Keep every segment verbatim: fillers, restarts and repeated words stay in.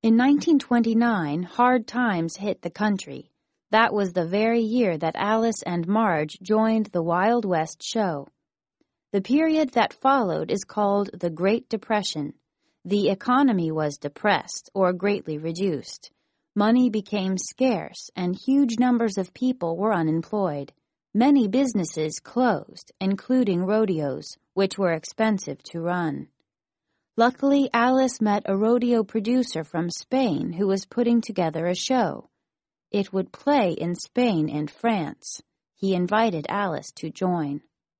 In nineteen twenty-nine, hard times hit the country. That was the very year that Alice and Marge joined the Wild West show. The period that followed is called the Great Depression. The economy was depressed or greatly reduced. Money became scarce, and huge numbers of people were unemployed. Many businesses closed, including rodeos, which were expensive to run. Luckily, Alice met a rodeo producer from Spain who was putting together a show. It would play in Spain and France. He invited Alice to join.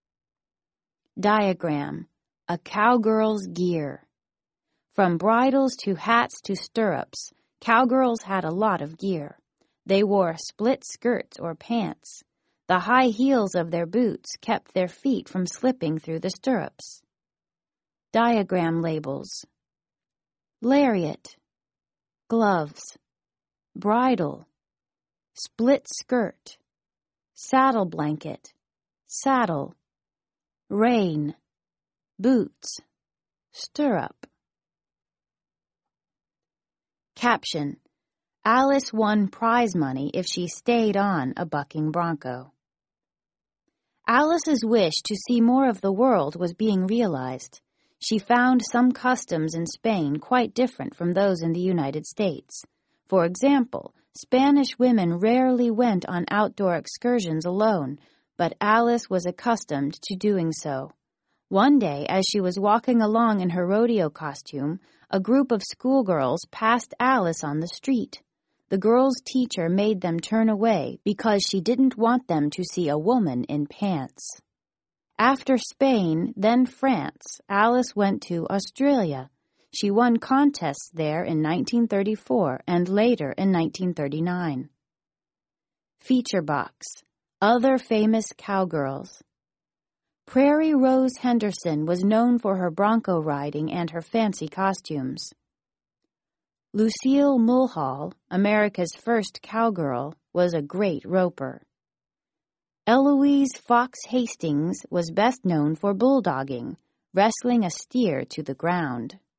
Diagram: a cowgirl's gear. From bridles to hats to stirrups, cowgirls had a lot of gear. They wore split skirts or pants. The high heels of their boots kept their feet from slipping through the stirrups. Diagram labels: lariat, gloves, bridle, split skirt, saddle blanket, saddle, rein, boots, stirrup. Caption: Alice won prize money if she stayed on a bucking bronco. Alice's wish to see more of the world was being realized. She found some customs in Spain quite different from those in the United States. For example, Spanish women rarely went on outdoor excursions alone, but Alice was accustomed to doing so. One day, as she was walking along in her rodeo costume, a group of schoolgirls passed Alice on the street. The girls' teacher made them turn away because she didn't want them to see a woman in pants. After Spain, then France, Alice went to Australia. She won contests there in nineteen thirty-four and later in nineteen thirty-nine. Feature box: other famous cowgirls. Prairie Rose Henderson was known for her bronco riding and her fancy costumes. Lucille Mulhall, America's first cowgirl, was a great roper. Eloise Fox Hastings was best known for bulldogging, wrestling a steer to the ground.